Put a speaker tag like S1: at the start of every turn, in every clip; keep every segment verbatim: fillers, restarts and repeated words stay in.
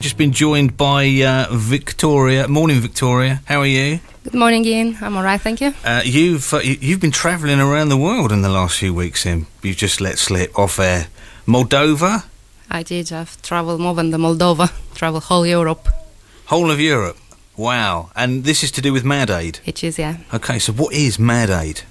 S1: just been joined by uh, Victoria. Morning, Victoria. How are you?
S2: Good morning, Ian. I'm all right, thank you.
S1: Uh, you've uh, you've been travelling around the world in the last few weeks. Then you've just let slip off air. Moldova.
S2: I did. I've travelled more than the Moldova. Travelled whole Europe.
S1: Whole of Europe. Wow. And this is to do with Mad Aid.
S2: It is, yeah.
S1: Okay. So what is Mad Aid?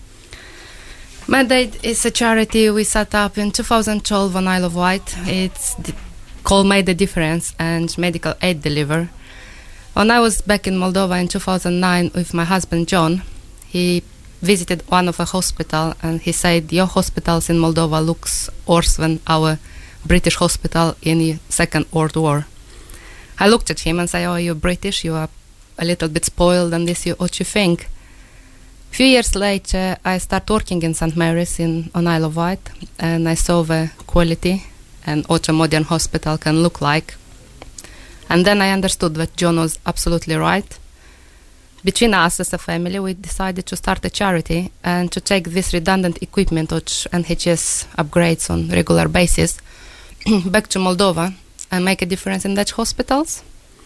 S2: Mad Aid is a charity we set up in two thousand twelve on Isle of Wight. It's the, called Made a Difference and medical aid deliver. When I was back in Moldova in two thousand nine with my husband John, he visited one of a hospital and he said, your hospitals in Moldova looks worse than our British hospital in the Second World War. I looked at him and said, oh, you're British, you are a little bit spoiled and this, you, what you think? A few years later, I started working in Saint Mary's in, on Isle of Wight, and I saw the quality and what a modern hospital can look like. And then I understood that John was absolutely right. Between us as a family, we decided to start a charity and to take this redundant equipment which N H S upgrades on regular basis back to Moldova and make a difference in Dutch hospitals.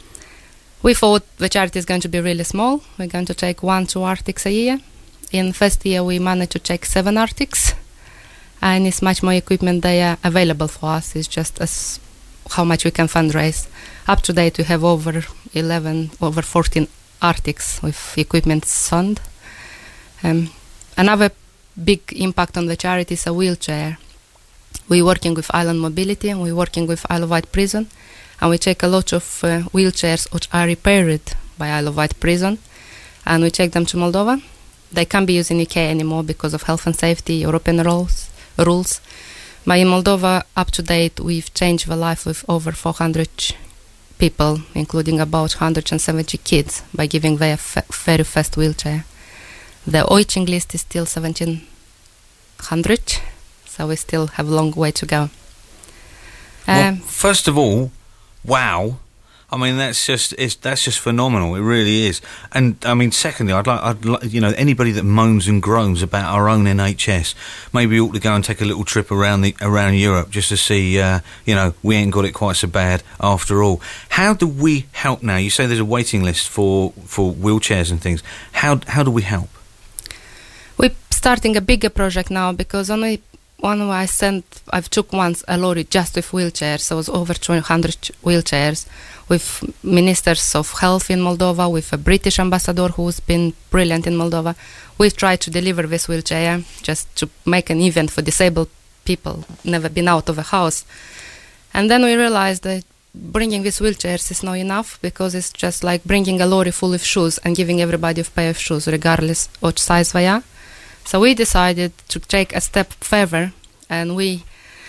S2: We thought the charity is going to be really small. We're going to take one, two Arctics a year. In the first year, we managed to take seven Arctics, and it's much more equipment there available for us. It's just as how much we can fundraise. Up to date, we have over eleven, over fourteen Arctics with equipment sold. Um, another big impact on the charity is a wheelchair. We're working with Island Mobility, and we're working with Isle of Wight Prison, and we take a lot of uh, wheelchairs which are repaired by Isle of Wight Prison, and we take them to Moldova. They can't be used in U K anymore because of health and safety, European rules. rules. But in Moldova, up to date, we've changed the life of over four hundred people, including about one hundred seventy kids, by giving them a f- very fast wheelchair. The waiting list is still seventeen hundred, so we still have a long way to go. Um,
S1: well, first of all, wow. I mean, that's just it's, that's just phenomenal. It really is. And I mean, secondly, I'd like, I'd like, you know, anybody that moans and groans about our own N H S, maybe ought to go and take a little trip around the around Europe just to see, uh, you know, we ain't got it quite so bad after all. How do we help now? You say there's a waiting list for, for wheelchairs and things. How how do we help?
S2: We're starting a bigger project now because only one I sent, I've took once a lorry just with wheelchairs, so it was over two hundred wheelchairs, with ministers of health in Moldova, with a British ambassador who's been brilliant in Moldova. We tried to deliver this wheelchair just to make an event for disabled people, never been out of a house. And then we realized that bringing these wheelchairs is not enough, because it's just like bringing a lorry full of shoes and giving everybody a pair of shoes, regardless what size they are. So we decided to take a step further, and we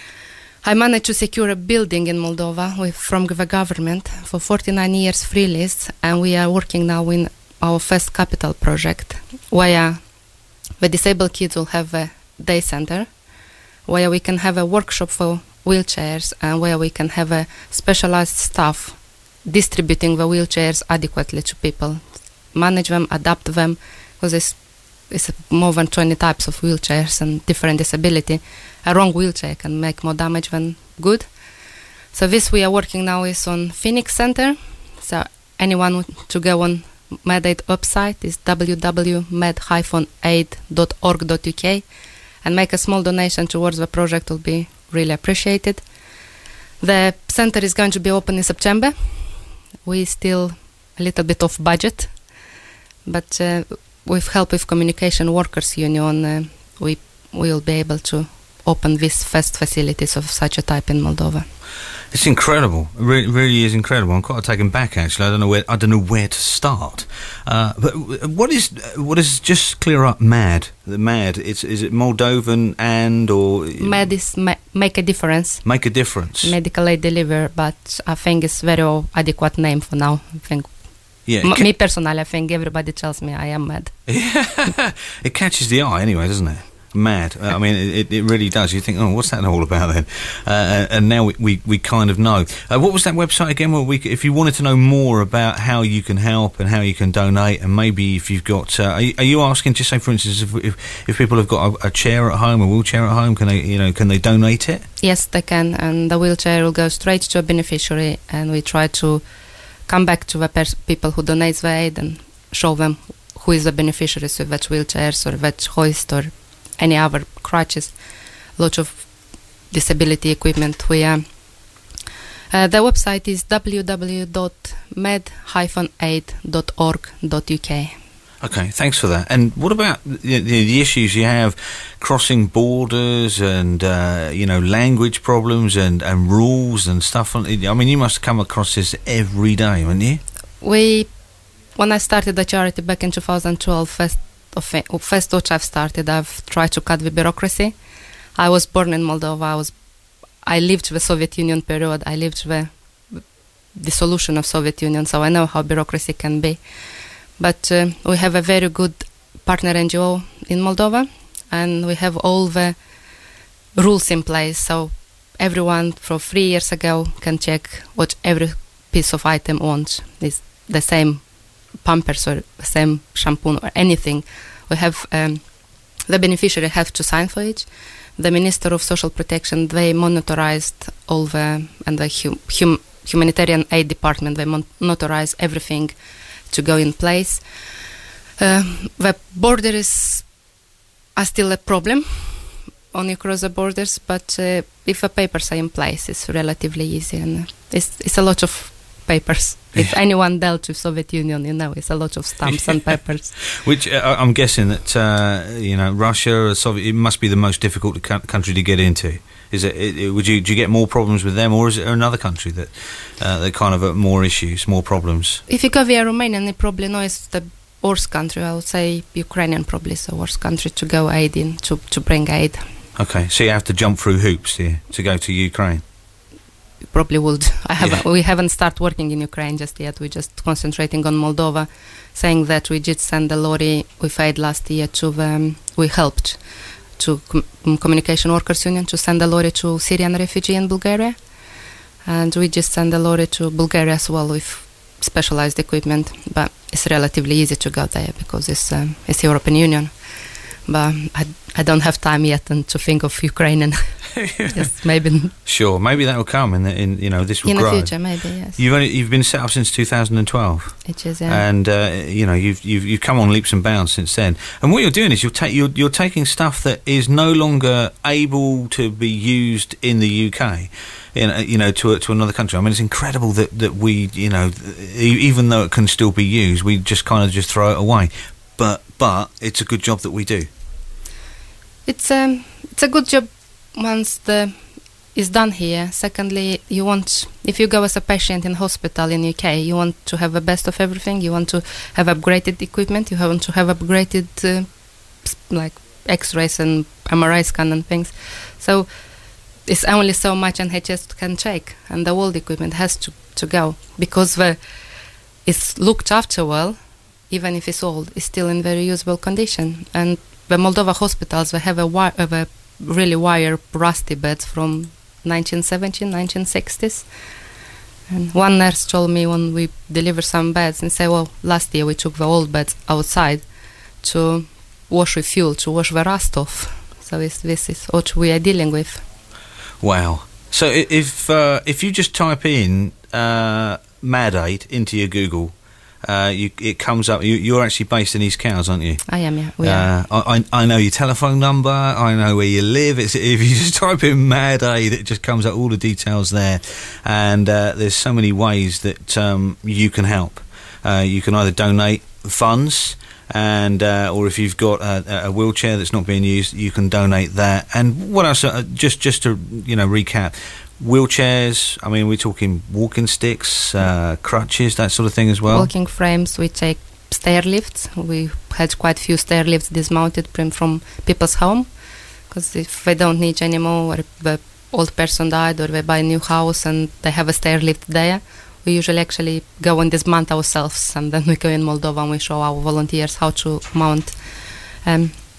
S2: I managed to secure a building in Moldova with, from the government for forty-nine years free lease, and we are working now in our first capital project, where the disabled kids will have a day center, where we can have a workshop for wheelchairs, and where we can have a specialized staff distributing the wheelchairs adequately to people, manage them, adapt them, because it's It's more than twenty types of wheelchairs and different disability. A wrong wheelchair can make more damage than good. So this we are working now is on Phoenix Center. So anyone to go on Mad Aid website is w w w dot med dash aid dot org dot u k and make a small donation towards the project will be really appreciated. The center is going to be open in September. We still a little bit off budget, but uh, with help with Communication Workers Union, uh, we will be able to open these first facilities of such a type in Moldova.
S1: It's incredible. It really, really is incredible. I'm quite taken back, actually. I don't know where I don't know where to start. Uh, but what is what is just clear up? Mad, the Mad. It's is it Moldovan and or
S2: Mad is ma- make a difference.
S1: Make a difference.
S2: Medical aid deliver, but I think it's very adequate name for now. I think.
S1: Yeah,
S2: M-
S1: ca-
S2: me personally, I think everybody tells me I am mad.
S1: It catches the eye anyway, doesn't it? mad. Uh, I mean, it, it really does. You think, oh, what's that all about then? Uh, and now we, we, we kind of know. Uh, what was that website again? Where we, if you wanted to know more about how you can help and how you can donate, and maybe if you've got, uh, are, you, are you asking? Just say, for instance, if if, if people have got a, a chair at home, a wheelchair at home, can they, you know, can they donate it?
S2: Yes, they can, and the wheelchair will go straight to a beneficiary, and we try to come back to the pers- people who donate the aid and show them who is the beneficiary of that wheelchairs or that hoist or any other crutches, lots of disability equipment. We uh, uh, the website is w w w dot med dash aid dot org dot u k.
S1: Okay, thanks for that. And what about the, the issues you have crossing borders and, uh, you know, language problems and, and rules and stuff? I mean, you must come across this every day, haven't you?
S2: We, when I started the charity back in two thousand twelve, first, of, first what I've started, I've tried to cut the bureaucracy. I was born in Moldova. I was, I lived the Soviet Union period. I lived the dissolution of Soviet Union, so I know how bureaucracy can be. But uh, we have a very good partner N G O in Moldova, and we have all the rules in place. So everyone from three years ago can check what every piece of item wants. It's the same pampers or the same shampoo or anything. We have um, the beneficiary have to sign for it. The Minister of Social Protection, they monitorized all the, and the hum, hum, humanitarian aid department, they monitorized everything to go in place. Uh, the borders are still a problem when you cross the borders, but uh, if the papers are in place, it's relatively easy, and it's, it's a lot of papers. Yeah. If anyone dealt with Soviet Union, you know, it's a lot of stamps and papers.
S1: Which uh, I'm guessing that uh, you know, Russia or Soviet, it must be the most difficult co- country to get into. Is it, it? Would you do you get more problems with them, or is it another country that uh, that kind of have more issues, more problems?
S2: If you go via Romania, you probably know it's the worst country. I would say Ukrainian probably is the worst country to go aid in, to to bring aid.
S1: Okay, so you have to jump through hoops here to go to Ukraine.
S2: You probably would. I haven't.
S1: Yeah.
S2: We haven't started working in Ukraine just yet. We're just concentrating on Moldova, saying that we did send a lorry with aid last year to them. We helped to com- Communication Workers Union to send a lorry to Syrian refugee in Bulgaria, and we just send a lorry to Bulgaria as well with specialized equipment. But it's relatively easy to go there because it's um, it's European Union. But I, I don't have time yet and to think of Ukrainian. Yes, maybe.
S1: Sure, maybe that will come in the, in you know this will
S2: in
S1: grow.
S2: the future, maybe yes.
S1: You've only, you've been set up since two thousand twelve.
S2: It is, yeah.
S1: And uh, you know you've you've you've come on leaps and bounds since then. And what you're doing is you're ta- you're, you're taking stuff that is no longer able to be used in the U K. In, you know, to a, to another country. I mean, it's incredible that, that we, you know, even though it can still be used, we just kind of just throw it away. But but it's a good job that we do.
S2: It's um it's a good job once the is done here. Secondly, you want, if you go as a patient in hospital in U K, you want to have the best of everything. You want to have upgraded equipment. You want to have upgraded uh, like X-rays and M R I scan and things. So it's only so much N H S can take, and the old equipment has to, to go because the it's looked after well. Even if it's old, it's still in very usable condition. And the Moldova hospitals, they have a, wi- have a really wire rusty beds from nineteen seventies, nineteen sixties. And one nurse told me when we delivered some beds and said, well, last year we took the old beds outside to wash with fuel, to wash the rust off. So it's, this is what we are dealing with.
S1: Wow. So if uh, if you just type in uh, MadAid into your Google, Uh, you, it comes up. You, you're actually based in East Cowes, aren't you?
S2: I am, yeah. We
S1: uh,
S2: are.
S1: I, I know your telephone number. I know where you live. It's, if you just type in MadAid, it just comes up all the details there. And uh, there's so many ways that um, you can help. Uh, you can either donate funds, and uh, or if you've got a, a wheelchair that's not being used, you can donate that. And what else? Uh, just just to you know recap. Wheelchairs, I mean, we're talking walking sticks, uh, crutches, that sort of thing as well.
S2: Walking frames, we take stair lifts. We had quite a few stair lifts dismounted from people's home, because if they don't need anymore, or if the old person died, or they buy a new house and they have a stair lift there, we usually actually go and dismount ourselves, and then we go in Moldova and we show our volunteers how to mount. Um,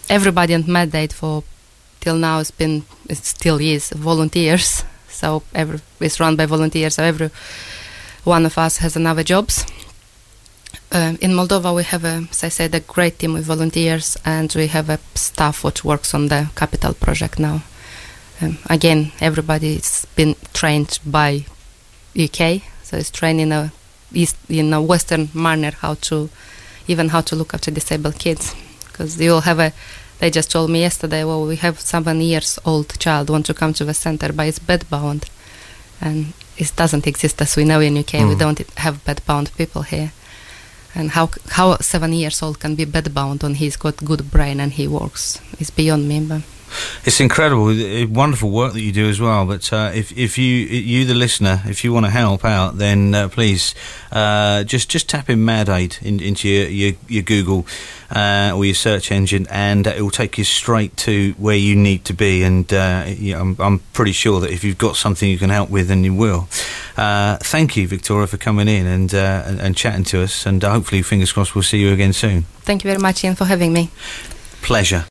S2: everybody in Mad-Aid for till now has been, it still is, volunteers. So every, it's run by volunteers. So every one of us has another jobs. Um, in Moldova, we have, a, as I said, a great team with volunteers, and we have a staff which works on the capital project now. Um, again, everybody's been trained by U K, so it's trained in a east, in a Western manner how to, even how to look after disabled kids, because they all have a. They just told me yesterday, well, we have seven years old child want to come to the center, but it's bedbound, and it doesn't exist as we know in U K. Mm. We don't have bedbound people here. And how how seven years old can be bedbound when he's got good brain and he works is beyond me. But
S1: it's incredible, wonderful work that you do as well. But uh, if if you you the listener, if you want to help out, then uh, please uh, just just tap in Mad-Aid in, into your your, your Google uh, or your search engine, and it will take you straight to where you need to be. And uh, yeah, I'm I'm pretty sure that if you've got something you can help with, then you will. Uh, thank you, Victoria, for coming in and, uh, and and chatting to us, and uh, hopefully, fingers crossed, we'll see you again soon.
S2: Thank you very much, Ian, for having me.
S1: Pleasure.